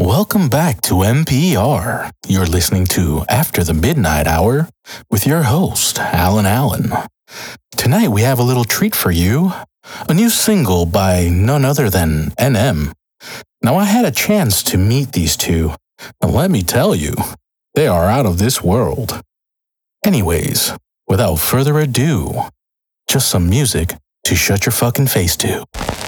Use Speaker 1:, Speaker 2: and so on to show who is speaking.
Speaker 1: Welcome back to NPR. You're listening to After the Midnight Hour with your host, Alan Allen. Tonight we have a little treat for you, a new single by none other than NM. Now I had a chance to meet these two, and let me tell you, they are out of this world. Anyways, without further ado, just some music to shut your fucking face to.